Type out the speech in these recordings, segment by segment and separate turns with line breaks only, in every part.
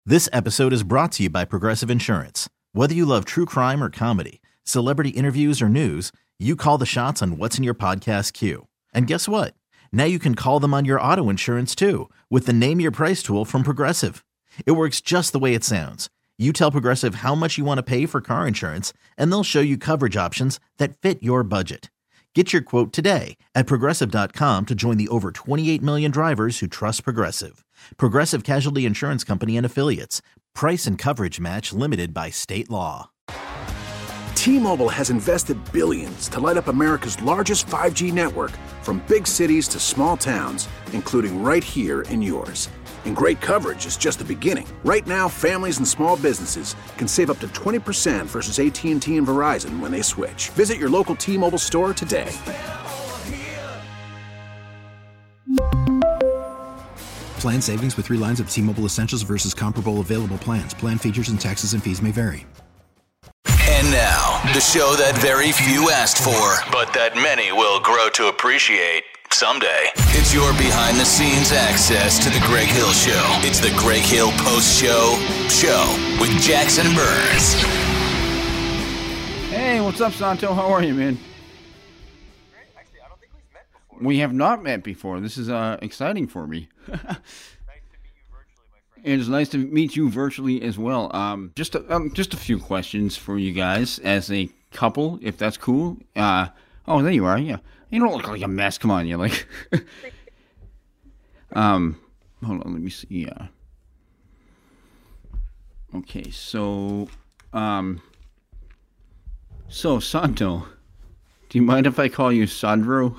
This episode is brought to you by Progressive Insurance. Whether you love true crime or comedy, celebrity interviews or news, you call the shots on what's in your podcast queue. And guess what? Now you can call them on your auto insurance too with the Name Your Price tool from Progressive. It works just the way it sounds. You tell Progressive how much you want to pay for car insurance, and they'll show you coverage options that fit your budget. Get your quote today at Progressive.com to join the over 28 million drivers who trust Progressive. Progressive Casualty Insurance Company and Affiliates. Price and coverage match limited by state law.
T-Mobile has invested billions to light up America's largest 5G network, from big cities to small towns, including right here in yours. And great coverage is just the beginning. Right now, families and small businesses can save up to 20% versus AT&T and Verizon when they switch. Visit your local T-Mobile store today.
Plan savings with 3 lines of T-Mobile Essentials versus comparable available plans. Plan features and taxes and fees may vary.
And now, the show that very few asked for, but that many will grow to appreciate someday. It's your behind-the-scenes access to the Greg Hill Show. It's the Greg Hill Post-Show with Jackson Burns.
Hey, what's up, Santo? How are you, man?
Actually, I don't think we've met before.
We have not met before. This is exciting for me.
Nice to meet you virtually, my friend.
It is nice to meet you virtually as well. Just a few questions for you guys as a couple, if that's cool. Oh, there you are. Yeah, you don't look like a mess. Come on, you're like. Hold on. Let me see. Okay, so Santo, do you mind if I call you Sandro?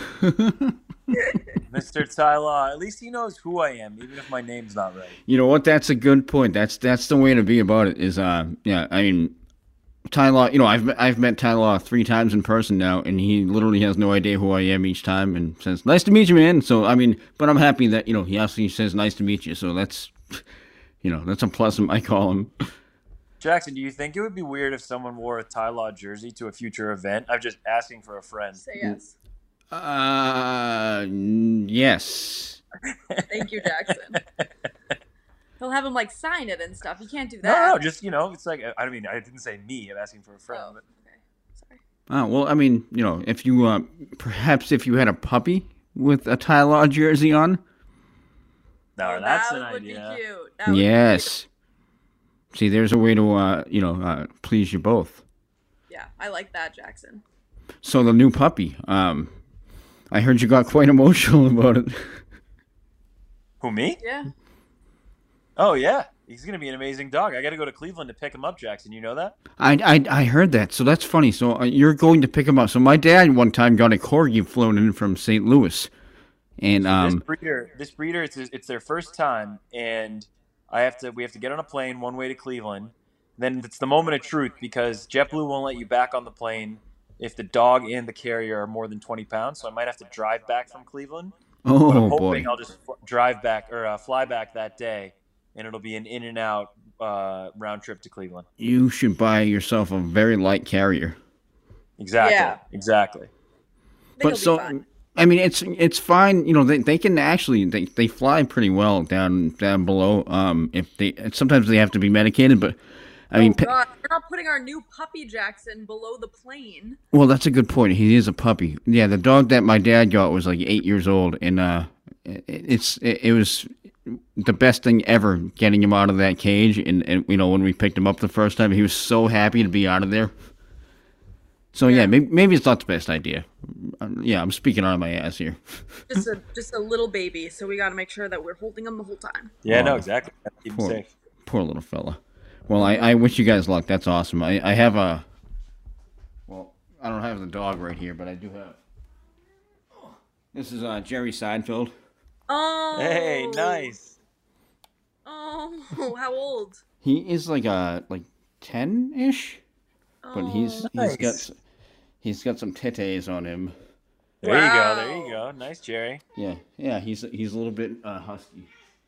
Mr. Tyler, at least he knows who I am, even if my name's not right.
You know what? That's a good point. That's the way to be about it. Is I mean, Tyler. You know, I've met Tyler 3 times in person now, and he literally has no idea who I am each time, and says, "Nice to meet you, man." So I mean, but I'm happy that he actually says, "Nice to meet you." So that's that's a plus. I call him.
Jackson, do you think it would be weird if someone wore a Tyler jersey to a future event? I'm just asking for a friend.
Say yes.
Yes.
Thank you, Jackson. He'll have him sign it and stuff. You can't do that.
No, just it's like I mean, I didn't say me. I'm asking for a friend.
Oh,
But...
okay. Sorry.
Oh, well, I mean, if you perhaps if you had a puppy with a Tyler jersey on.
No, that's an
that would
idea.
be cute. That would
Yes. See, there's a way to please you both.
Yeah, I like that, Jackson.
So the new puppy, I heard you got quite emotional about it.
Who, me?
Yeah.
Oh, yeah. He's going to be an amazing dog. I got to go to Cleveland to pick him up, Jackson. You know that?
I heard that, so that's funny. So you're going to pick him up. So my dad one time got a corgi flown in from St. Louis, and
this breeder, it's their first time, and we have to get on a plane one way to Cleveland. Then it's the moment of truth because JetBlue won't let you back on the plane if the dog and the carrier are more than 20 pounds. So I might have to drive back from Cleveland.
Oh,
but I'm
boy.
hoping I'll just drive back or fly back that day, and it'll be an in and out round trip to Cleveland.
You should buy yourself a very light carrier.
Exactly.
Yeah.
Exactly.
But so, I mean, it's fine. They can actually they fly pretty well down below. Sometimes they have to be medicated, but I mean,
God, we're not putting our new puppy Jackson below the plane.
Well, that's a good point. He is a puppy. Yeah, the dog that my dad got was 8 years old, and it was the best thing ever getting him out of that cage. And when we picked him up the first time, he was so happy to be out of there. So yeah, maybe it's not the best idea. Yeah, I'm speaking out of my ass here.
Just a little baby, so we got to make sure that we're holding him the whole time.
Yeah, no, exactly. Keep him safe.
Poor little fella. Well, I wish you guys luck. That's awesome. I have I don't have the dog right here, but I do have. This is Jerry Seinfeld.
Oh.
Hey, nice.
Oh, how old?
He is 10-ish, but he's got some titties on him.
There you go. There you go. Nice, Jerry.
Yeah. He's a little bit husky.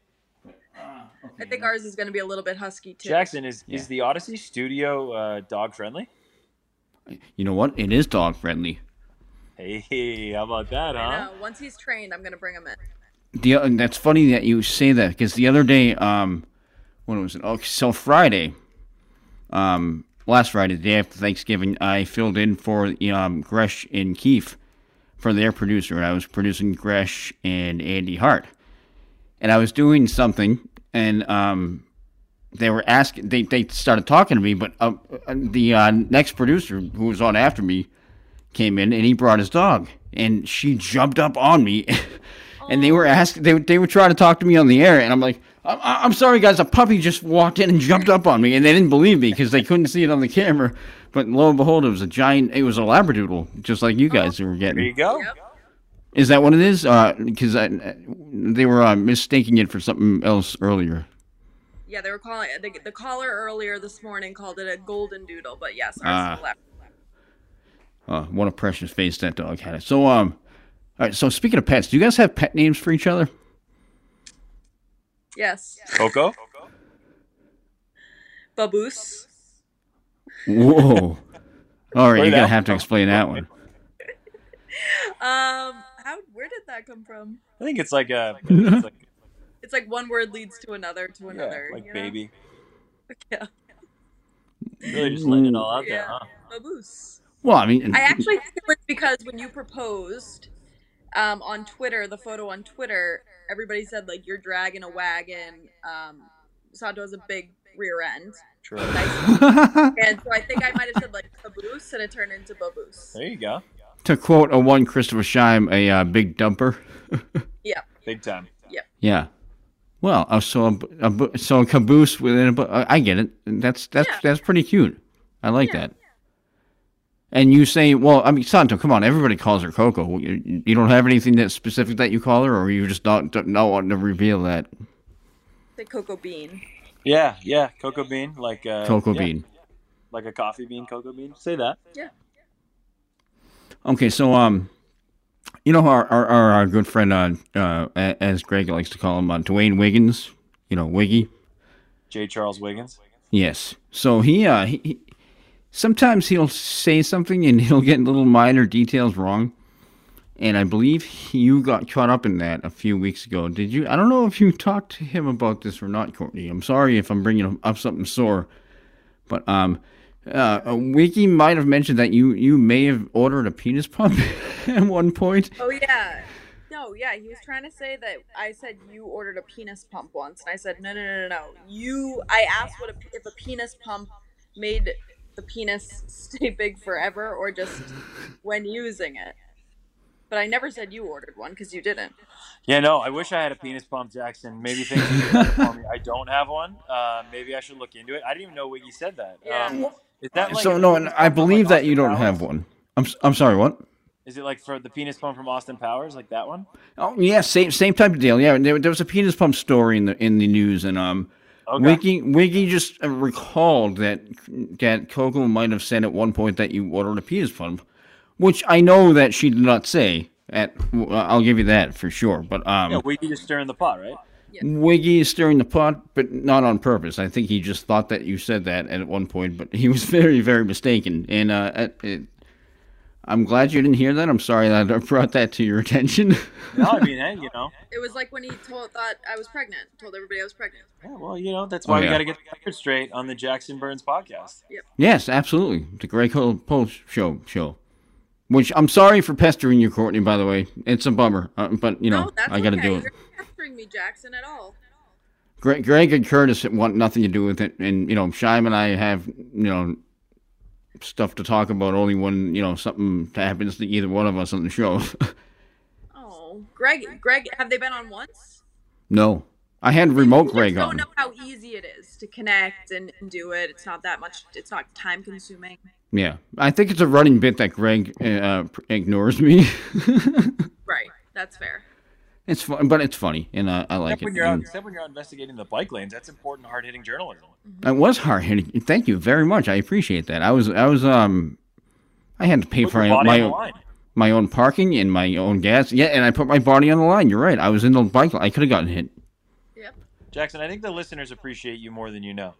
I think ours is going to be a little bit husky too.
Jackson, is the Odyssey Studio dog friendly?
You know what? It is dog friendly.
Hey, how about that, huh?
I know. Once he's trained, I'm going to bring him in.
That's funny that you say that, because the other day, when was it? Oh, so Friday, last Friday, the day after Thanksgiving, I filled in for Gresh and Keefe for their producer, and I was producing Gresh and Andy Hart. And I was doing something, and they were asking, they started talking to me, but the next producer who was on after me came in, and he brought his dog, and she jumped up on me, and they were asking, they were trying to talk to me on the air, and I'm like, I'm sorry guys, a puppy just walked in and jumped up on me, and they didn't believe me because they couldn't see it on the camera, but lo and behold, it was a Labradoodle, just like you guys were getting.
There you go.
Yep.
Is that what it is? Because they were mistaking it for something else earlier.
Yeah, they were calling the caller earlier this morning called it a golden doodle, but yes, ours is a Labrador.
What a precious face that dog had. So, all right. So, speaking of pets, do you guys have pet names for each other?
Yes.
Coco?
Baboose.
Whoa. All right, you're gonna have to explain that one.
Where did that come from?
I think it's like
It's like one word leads to another
like
you know?
baby.
Yeah.
Really just letting it all out there, huh?
Baboose.
Well, I mean,
I actually think it was because when you proposed on Twitter, the photo on Twitter, everybody said like you're dragging a wagon. Santo has a big rear end.
True.
And so I think I might have said like caboose, and it turned into baboose.
There you go.
to quote one Christopher Scheim, a big dumper.
Yeah.
Big time.
Yep.
Yeah. Well, so a caboose within I get it. That's pretty cute. I like that. And you say, well, I mean, Santo, come on, everybody calls her Coco. You don't have anything that specific that you call her, or you just don't want to reveal that?
Say cocoa bean.
Yeah, cocoa bean, like
cocoa bean,
like a coffee bean, cocoa bean. Say that.
Yeah.
Okay, so you know our good friend, as Greg likes to call him, Dwayne Wiggins. You know, Wiggy.
J. Charles Wiggins.
Yes. So he sometimes he'll say something and he'll get little minor details wrong. And I believe you got caught up in that a few weeks ago. Did you? I don't know if you talked to him about this or not, Courtney. I'm sorry if I'm bringing up something sore. But Wiki might have mentioned that you may have ordered a penis pump at one point.
Oh, yeah. No, yeah, he was trying to say that I said you ordered a penis pump once. And I said, no. I asked if a penis pump made the penis stay big forever or just when using it. But I never said you ordered one because you didn't.
Yeah, no, I wish I had a penis pump, Jackson. Maybe things would be better for me. I don't have one. Maybe I should look into it. I didn't even know Wiggy said that.
Yeah.
Is that like
So no, and I believe that you don't have one. I'm sorry, what?
Is it like for the penis pump from Austin Powers, like that one?
Oh yeah, same type of deal. Yeah, there was a penis pump story in the news, and
Okay.
Wiggy just recalled that Coco might have said at one point that you ordered a penis pump, which I know that she did not say. I'll give you that for sure. But
Wiggy just stirring the pot, right?
Yeah.
Wiggy is stirring the pot, but not on purpose. I think he just thought that you said that at one point, but he was very, very mistaken. And I'm glad you didn't hear that. I'm sorry that I brought that to your attention.
No, I mean, hey, you know.
It was like when he thought I was pregnant. Told everybody I was pregnant.
Yeah, well, you know, that's why we got to get the record straight on the Jackson Burns podcast.
Yep.
Yes, absolutely. The Greg Hill Post show. Which I'm sorry for pestering you, Courtney, by the way. It's a bummer. But, you know,
No, that's
I got to
okay.
do it.
You're not pestering me, Jackson, at all.
Greg and Curtis want nothing to do with it. And, you know, Scheim and I have, you know, stuff to talk about only when, you know, something happens to either one of us on the show.
Oh, Greg, have they been on once?
No. I had remote Greg
I
on.
don't know how easy it is to connect and do it. It's not that much. It's not time consuming.
Yeah. I think it's a running bit that Greg ignores me.
Right. That's fair.
It's fun, but it's funny, and I like
Except
it.
except when you're out investigating the bike lanes, that's important, hard-hitting journalism.
It was hard hitting. Thank you very much. I appreciate that. I had to pay
Put
for
your body on the
my
line.
my own parking and my own gas. Yeah, and I put my body on the line. You're right. I was in the bike lane. I could have gotten hit.
Yep.
Jackson, I think the listeners appreciate you more than you know.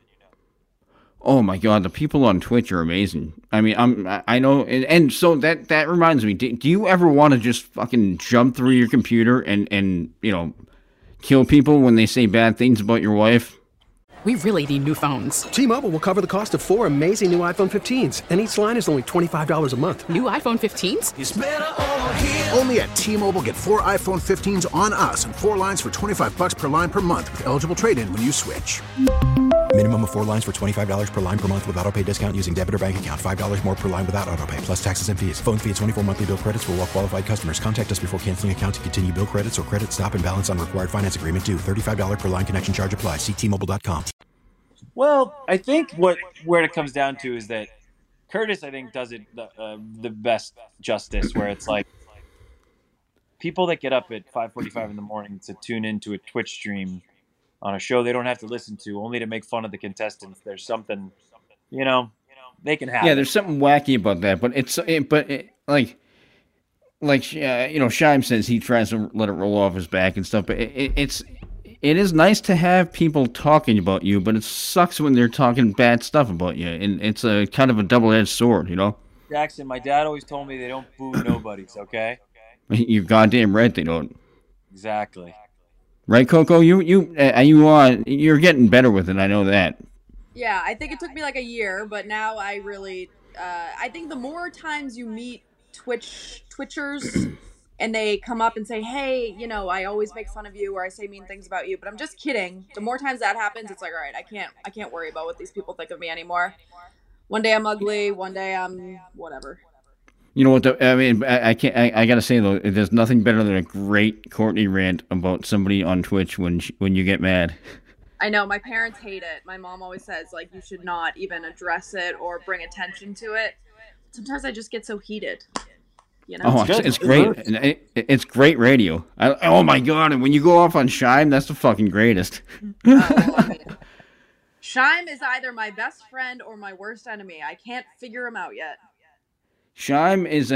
Oh my God, the people on Twitch are amazing. I mean, I know, and so that reminds me. Do you ever want to just fucking jump through your computer and you know, kill people when they say bad things about your wife?
We really need new phones.
T-Mobile will cover the cost of 4 amazing new iPhone 15s, and each line is only $25 a month.
New iPhone 15s?
It's better over here. Only at T-Mobile, get 4 iPhone 15s on us and 4 lines for $25 per line per month with eligible trade-in when you switch.
Minimum of 4 lines for $25 per line per month with autopay discount using debit or bank account. $5 more per line without autopay, plus taxes and fees. Phone fee at 24 monthly bill credits for well-qualified customers. Contact us before canceling account to continue bill credits or credit stop and balance on required finance agreement due. $35 per line connection charge applies. See T-Mobile.com.
Well, I think where it comes down to is that Curtis, I think, does it the best justice, where it's like people that get up at 5:45 in the morning to tune into a Twitch stream on a show they don't have to listen to, only to make fun of the contestants. There's something, they can have.
Yeah, there's something wacky about that, but Scheim says he tries to let it roll off his back and stuff, but it is nice to have people talking about you, but it sucks when they're talking bad stuff about you, and it's a kind of a double-edged sword,
Jackson, my dad always told me they don't boo nobodies, okay?
You're goddamn right they don't.
Exactly.
Right, Coco? You're getting better with it, I know that.
Yeah, I think it took me like a year, but now I really, I think the more times you meet Twitchers and they come up and say, hey, I always make fun of you or I say mean things about you, but I'm just kidding. The more times that happens, it's like, all right, I can't worry about what these people think of me anymore. One day I'm ugly, one day I'm whatever.
You know what? I gotta say though, there's nothing better than a great Courtney rant about somebody on Twitch when you get mad.
I know, my parents hate it. My mom always says you should not even address it or bring attention to it. Sometimes I just get so heated.
Oh, it's great. It's great radio. Oh my god! And when you go off on Scheim, that's the fucking greatest.
Scheim is either my best friend or my worst enemy. I can't figure him out yet.
Scheim is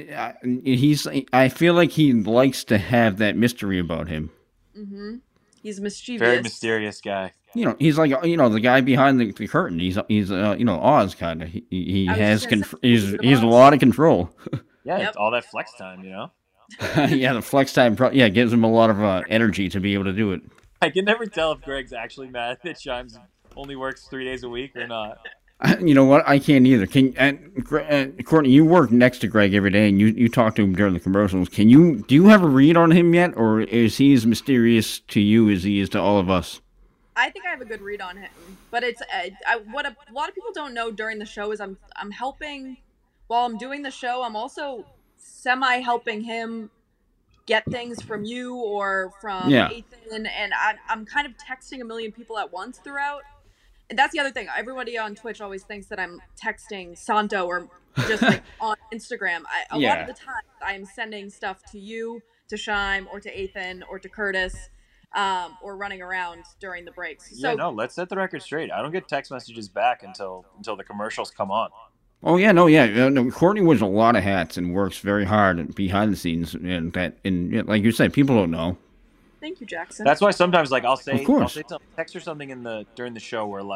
I feel like he likes to have that mystery about him.
Mm-hmm. He's mischievous.
Very mysterious guy.
He's like the guy behind the curtain. He's Oz kind of. He has he's a lot of control.
Yeah, yep. All that flex time,
Yeah, the flex time gives him a lot of energy to be able to do it.
I can never tell if Greg's actually mad that Scheim only works 3 days a week or not.
You know what? I can't either. Courtney, you work next to Greg every day, and you talk to him during the commercials. Do you have a read on him yet, or is he as mysterious to you as he is to all of us?
I think I have a good read on him, but it's what a lot of people don't know during the show is I'm helping. While I'm doing the show, I'm also semi-helping him get things from you or from Ethan, and I'm kind of texting a million people at once throughout. And that's the other thing. Everybody on Twitch always thinks that I'm texting Santo or just on Instagram. A lot of the time, I'm sending stuff to you, to Scheim, or to Ethan, or to Curtis, or running around during the breaks. So,
let's set the record straight. I don't get text messages back until the commercials come on.
Oh yeah, no. Courtney wears a lot of hats and works very hard behind the scenes, and like you said, people don't know.
Thank you, Jackson.
That's why sometimes I'll say text or something during the show where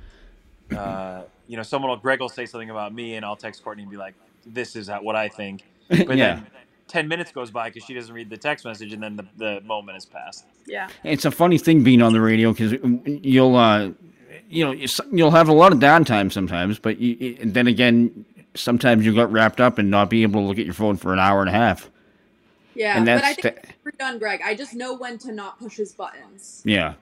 Greg will say something about me and I'll text Courtney and be like, this is what I think. But then 10 minutes goes by because she doesn't read the text message and then the moment has passed.
Yeah.
It's a funny thing being on the radio because you'll have a lot of downtime sometimes, but then again, sometimes you got wrapped up and not be able to look at your phone for an hour and a half.
Yeah, but I think it's done, Greg. I just know when to not push his buttons.
Yeah.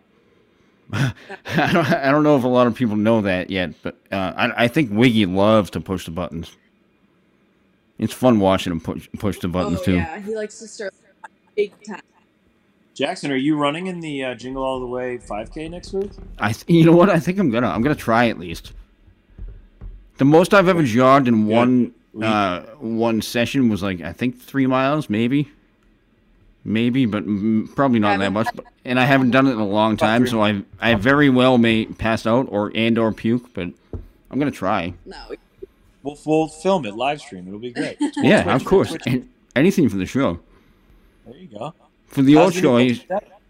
I don't know if a lot of people know that yet, but I think Wiggy loves to push the buttons. It's fun watching him push the buttons too.
Yeah, he likes to start big time.
Jackson, are you running in the Jingle All the Way 5K next week?
You know what? I think I'm gonna try at least. The most I've ever jogged in one session was I think 3 miles, maybe, but probably not that much. And I haven't done it in a long time, so I very well may pass out or puke, but I'm gonna try.
No,
we'll film it, live stream. It'll be great.
Yeah, of course. And anything for the show.
There you go.
For the old show, you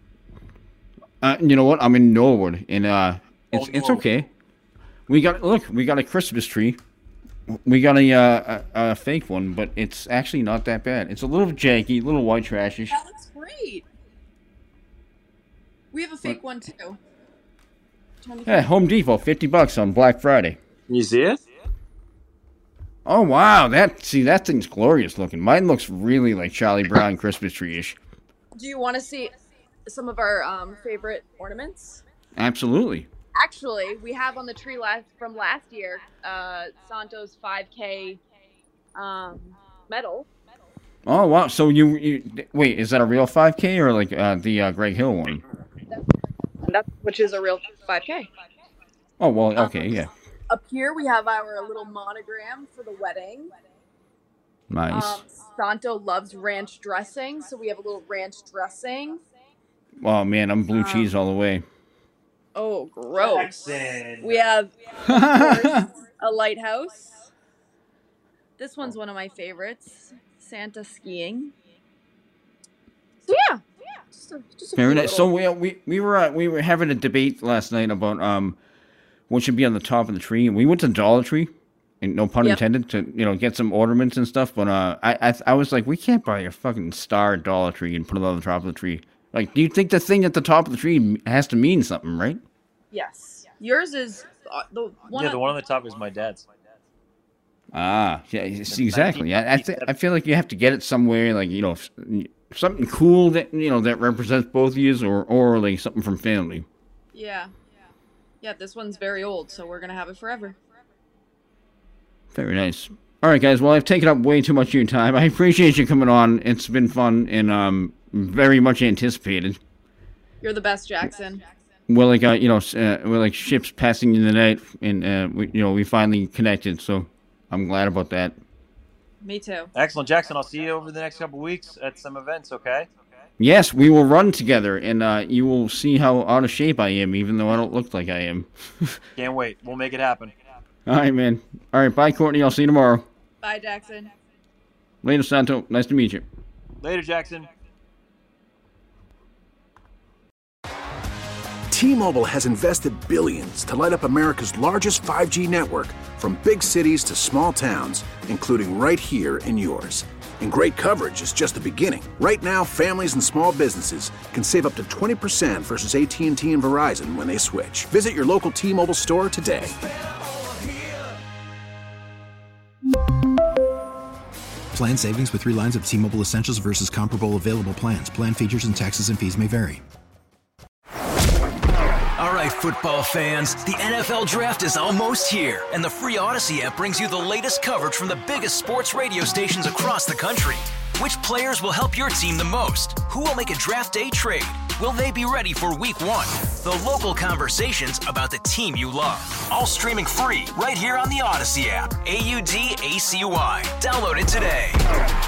know what? I'm in Norwood, and it's okay. We got a Christmas tree. We got a fake one, but it's actually not that bad. It's a little janky, a little white trashish.
That looks great. We have a fake one too.
Yeah, Home Depot, $50 on Black Friday.
You see it?
Oh, wow. That thing's glorious looking. Mine looks really like Charlie Brown Christmas tree-ish.
Do you want to see some of our favorite ornaments?
Absolutely.
Actually, we have on the tree from last year, Santo's 5K medal.
Oh, wow. So you wait, is that a real 5K or like the Greg Hill one?
Which is a real 5K.
Oh, well, okay, yeah.
Up here we have our little monogram for the wedding.
Nice.
Santo loves ranch dressing, so we have a little ranch dressing.
Oh, man, I'm blue cheese all the way.
Oh, gross.
Jackson.
We have, of course, a lighthouse. This one's one of my favorites. Santa skiing. So yeah. Just a
Very
few
nice.
little-
So we were having a debate last night about what should be on the top of the tree. We went to Dollar Tree, and no pun intended, to get some ornaments and stuff. But I was like, we can't buy a fucking star at Dollar Tree and put it on the top of the tree. Like, do you think the thing at the top of the tree has to mean something, right?
Yes. Yours is the one.
Yeah, the one on the top is my dad's.
Ah, yeah, exactly. I feel like you have to get it somewhere, like something cool that that represents both of you, or like something from family.
Yeah. This one's very old, so we're gonna have it forever.
Very nice. All right, guys. Well, I've taken up way too much of your time. I appreciate you coming on. It's been fun and very much anticipated.
You're the best, Jackson.
Well, like we're like ships passing in the night, and we finally connected. So I'm glad about that.
Me too.
Excellent, Jackson. I'll see you over the next couple weeks at some events. Okay.
Yes, we will run together, and you will see how out of shape I am, even though I don't look like I am.
Can't wait. We'll make it happen.
All right, man. All right, bye, Courtney. I'll see you tomorrow.
Bye, Jackson.
Later, Santo. Nice to meet you.
Later, Jackson.
T-Mobile has invested billions to light up America's largest 5G network, from big cities to small towns, including right here in yours. And great coverage is just the beginning. Right now, families and small businesses can save up to 20% versus AT&T and Verizon when they switch. Visit your local T-Mobile store today.
Plan savings with 3 lines of T-Mobile Essentials versus comparable available plans. Plan features and taxes and fees may vary.
All right, football fans, the NFL Draft is almost here, and the free Odyssey app brings you the latest coverage from the biggest sports radio stations across the country. Which players will help your team the most? Who will make a draft day trade? Will they be ready for Week 1? The local conversations about the team you love. All streaming free right here on the Odyssey app. AUDACY. Download it today.